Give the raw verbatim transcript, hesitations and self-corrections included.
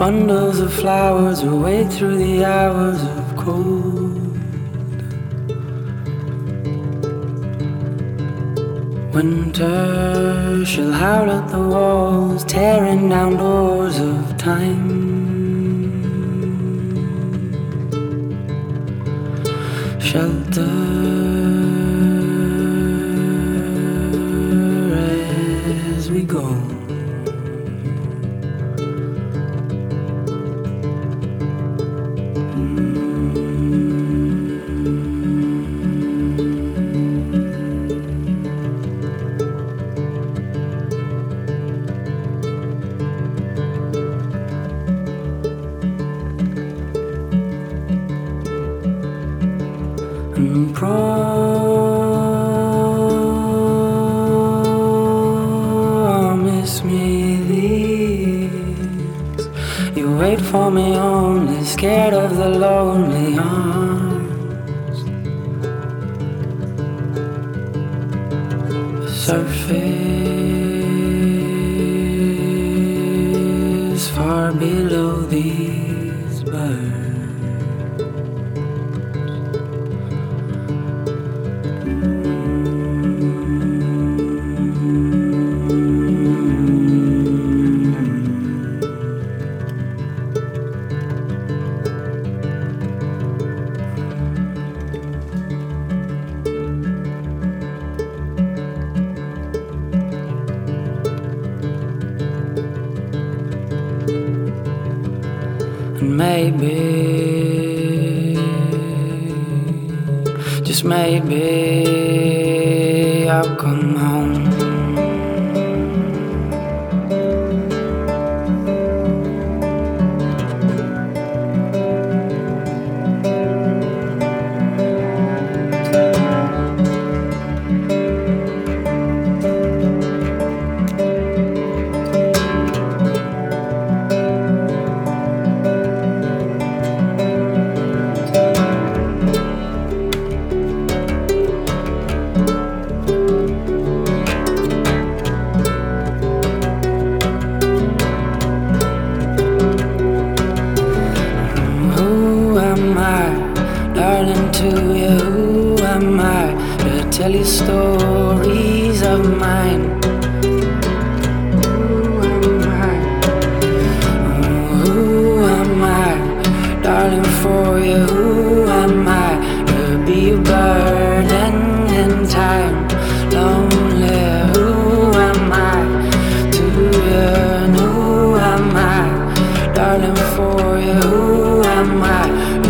bundles of flowers will wait through the hours of cold. Winter shall howl at the walls, tearing down doors of time. Shelter as we go. And promise me this. You wait for me only, scared of the lonely arms. The surface far below these birds. And maybe, just maybe, I'll come home. Darling, to you, who am I to tell you stories of mine? Who am I? Oh, who am I? Darling, for you, who am I to be a burden in time? Lonely, who am I to yearn? Who am I? Darling, for you, who am I?